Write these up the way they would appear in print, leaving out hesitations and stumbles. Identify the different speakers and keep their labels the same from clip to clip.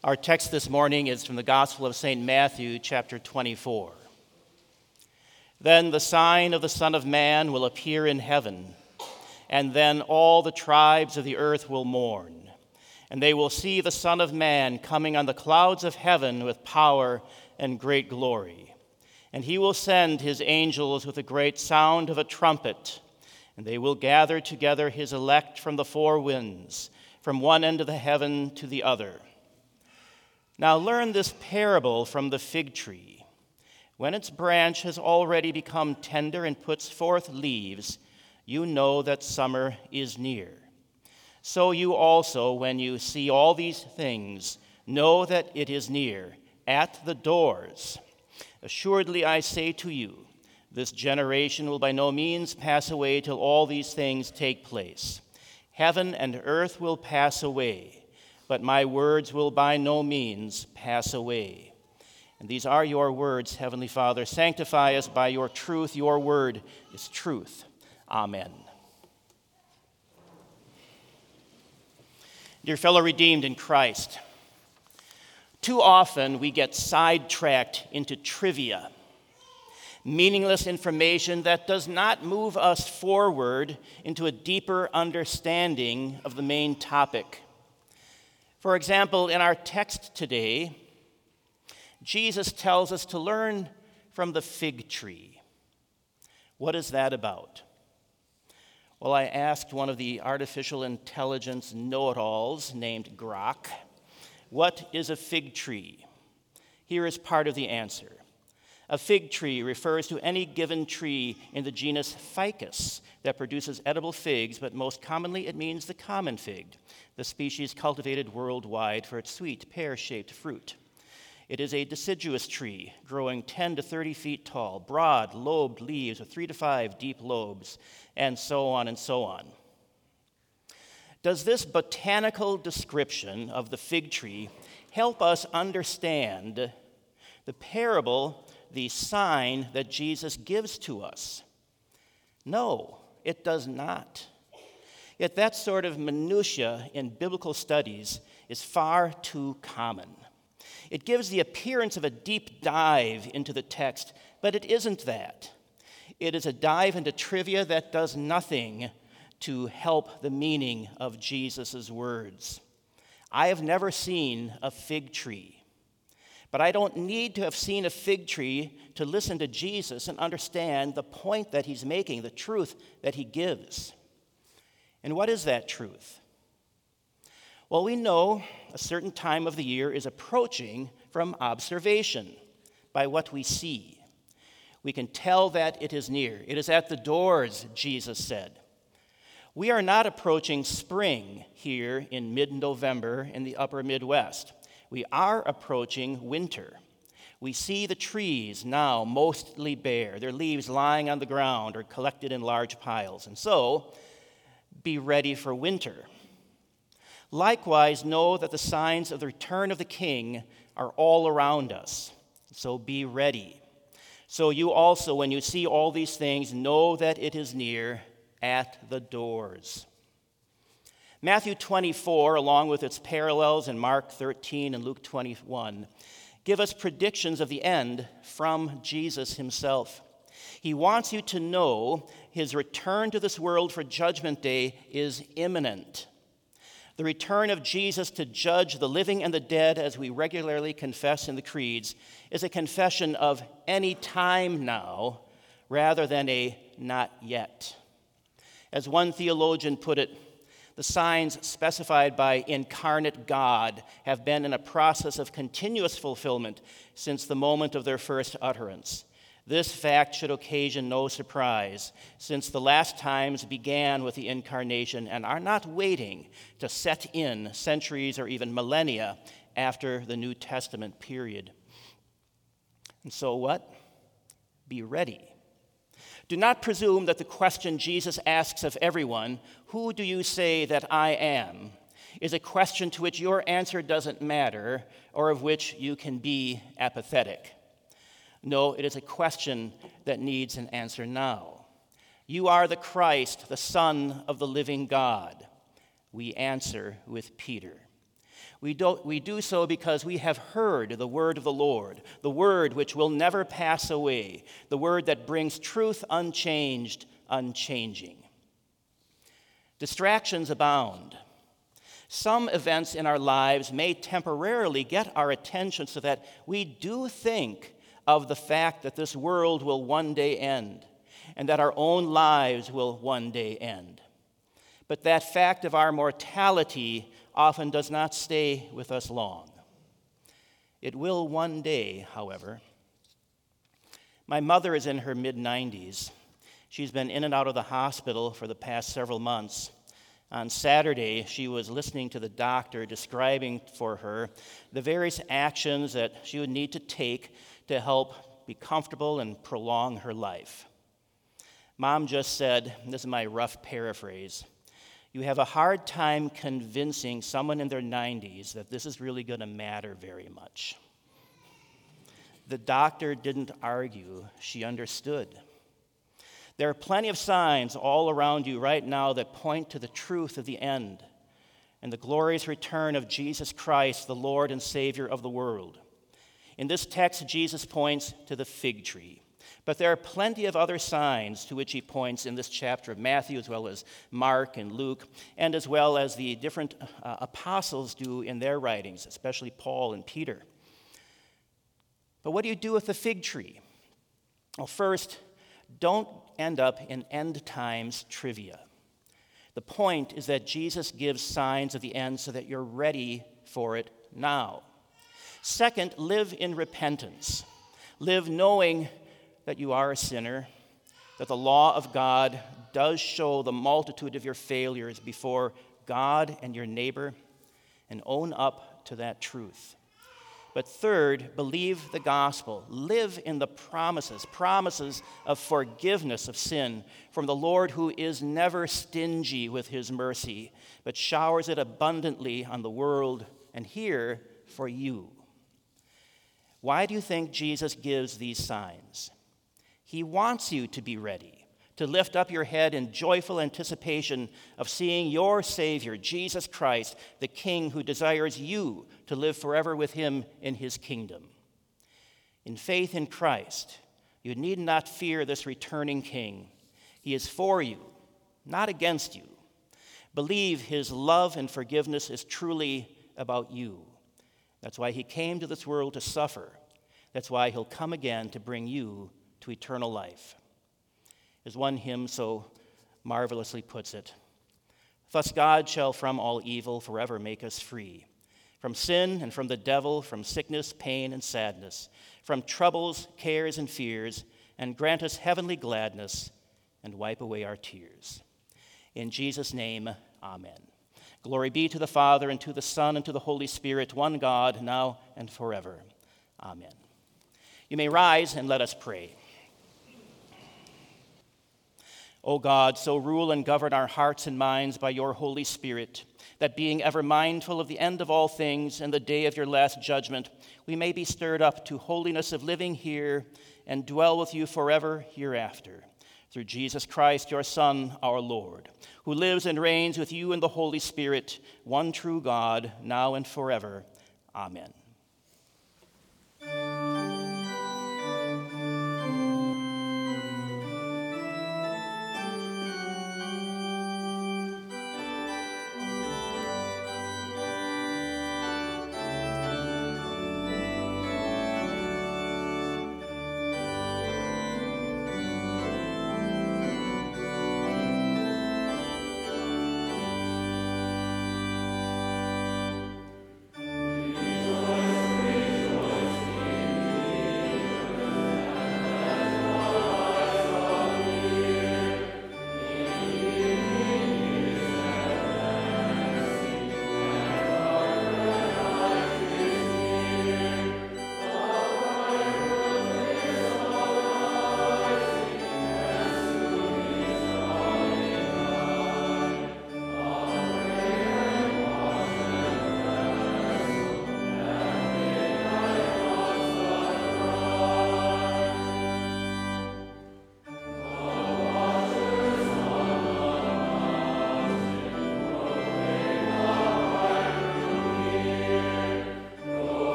Speaker 1: Our text this morning is from the Gospel of St. Matthew, chapter 24. Then the sign of the Son of Man will appear in heaven, and then all the tribes of the earth will mourn, and they will see the Son of Man coming on the clouds of heaven with power and great glory. And he will send his angels with a great sound of a trumpet, and they will gather together his elect from the four winds, from one end of the heaven to the other. Now learn this parable from the fig tree. When its branch has already become tender and puts forth leaves, you know that summer is near. So you also, when you see all these things, know that it is near, at the doors. Assuredly I say to you, this generation will by no means pass away till all these things take place. Heaven and earth will pass away, but my words will by no means pass away. And these are your words, Heavenly Father. Sanctify us by your truth. Your word is truth. Amen. Dear fellow redeemed in Christ, too often we get sidetracked into trivia, meaningless information that does not move us forward into a deeper understanding of the main topic. For example, in our text today, Jesus tells us to learn from the fig tree. What is that about? Well, I asked one of the artificial intelligence know-it-alls named Grok, what is a fig tree? Here is part of the answer. A fig tree refers to any given tree in the genus Ficus that produces edible figs, but most commonly it means the common fig, the species cultivated worldwide for its sweet, pear-shaped fruit. It is a deciduous tree, growing 10 to 30 feet tall, broad, lobed leaves with 3 to 5 deep lobes, and so on and so on. Does this botanical description of the fig tree help us understand the parable, the sign that Jesus gives to us? No, it does not. Yet that sort of minutia in biblical studies is far too common. It gives the appearance of a deep dive into the text, but it isn't that. It is a dive into trivia that does nothing to help the meaning of Jesus' words. I have never seen a fig tree, but I don't need to have seen a fig tree to listen to Jesus and understand the point that he's making, the truth that he gives. And what is that truth? Well, we know a certain time of the year is approaching from observation by what we see. We can tell that it is near. It is at the doors, Jesus said. We are not approaching spring here in mid-November in the upper Midwest. We are approaching winter. We see the trees now mostly bare, their leaves lying on the ground or collected in large piles. And so, be ready for winter. Likewise, know that the signs of the return of the King are all around us. So be ready. So you also, when you see all these things, know that it is near, at the doors. Matthew 24, along with its parallels in Mark 13 and Luke 21, give us predictions of the end from Jesus himself. He wants you to know his return to this world for Judgment Day is imminent. The return of Jesus to judge the living and the dead, as we regularly confess in the creeds, is a confession of any time now rather than a not yet. As one theologian put it, the signs specified by incarnate God have been in a process of continuous fulfillment since the moment of their first utterance. This fact should occasion no surprise, since the last times began with the incarnation and are not waiting to set in centuries or even millennia after the New Testament period. And so what? Be ready. Do not presume that the question Jesus asks of everyone, "Who do you say that I am?" is a question to which your answer doesn't matter or of which you can be apathetic. No, it is a question that needs an answer now. You are the Christ, the Son of the living God. We answer with Peter. We do so because we have heard the word of the Lord, the word which will never pass away, the word that brings truth unchanged, unchanging. Distractions abound. Some events in our lives may temporarily get our attention so that we do think of the fact that this world will one day end and that our own lives will one day end. But that fact of our mortality often does not stay with us long. It will one day, however. My mother is in her mid-90s. She's been in and out of the hospital for the past several months. On Saturday, she was listening to the doctor describing for her the various actions that she would need to take to help be comfortable and prolong her life. Mom just said, and this is my rough paraphrase, "You have a hard time convincing someone in their 90s that this is really going to matter very much." The doctor didn't argue. She understood. There are plenty of signs all around you right now that point to the truth of the end and the glorious return of Jesus Christ, the Lord and Savior of the world. In this text, Jesus points to the fig tree. But there are plenty of other signs to which he points in this chapter of Matthew, as well as Mark and Luke, and as well as the different apostles do in their writings, especially Paul and Peter. But what do you do with the fig tree? Well, first, don't end up in end times trivia. The point is that Jesus gives signs of the end so that you're ready for it now. Second, live in repentance. Live knowing that you are a sinner, that the law of God does show the multitude of your failures before God and your neighbor, and own up to that truth. But third, believe the gospel. Live in the promises of forgiveness of sin from the Lord, who is never stingy with his mercy, but showers it abundantly on the world and here for you. Why do you think Jesus gives these signs? He wants you to be ready, to lift up your head in joyful anticipation of seeing your Savior, Jesus Christ, the King who desires you to live forever with him in his kingdom. In faith in Christ, you need not fear this returning King. He is for you, not against you. Believe his love and forgiveness is truly about you. That's why he came to this world to suffer. That's why he'll come again to bring you to eternal life. As one hymn so marvelously puts it, "Thus God shall from all evil forever make us free, from sin and from the devil, from sickness, pain, and sadness, from troubles, cares, and fears, and grant us heavenly gladness, and wipe away our tears." In Jesus' name, amen. Glory be to the Father, and to the Son, and to the Holy Spirit, one God, now and forever. Amen. You may rise and let us pray. O God, so rule and govern our hearts and minds by your Holy Spirit, that being ever mindful of the end of all things and the day of your last judgment, we may be stirred up to holiness of living here and dwell with you forever hereafter. Through Jesus Christ, your Son, our Lord, who lives and reigns with you in the Holy Spirit, one true God, now and forever. Amen.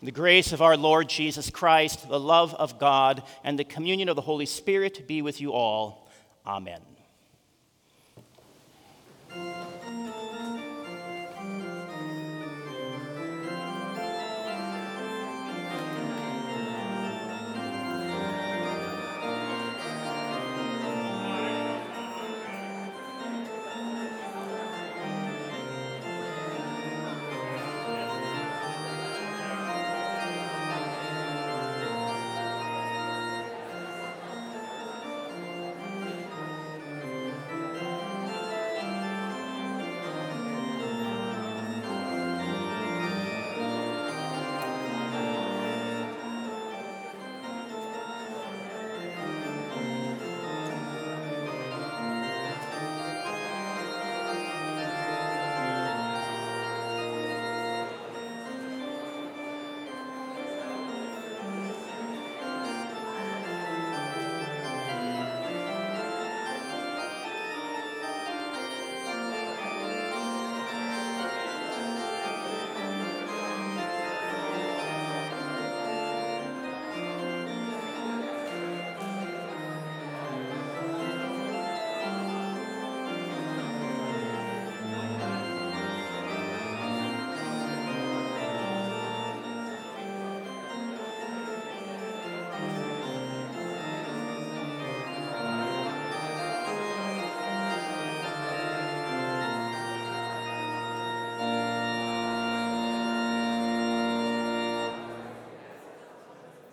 Speaker 1: The grace of our Lord Jesus Christ, the love of God, and the communion of the Holy Spirit be with you all. Amen.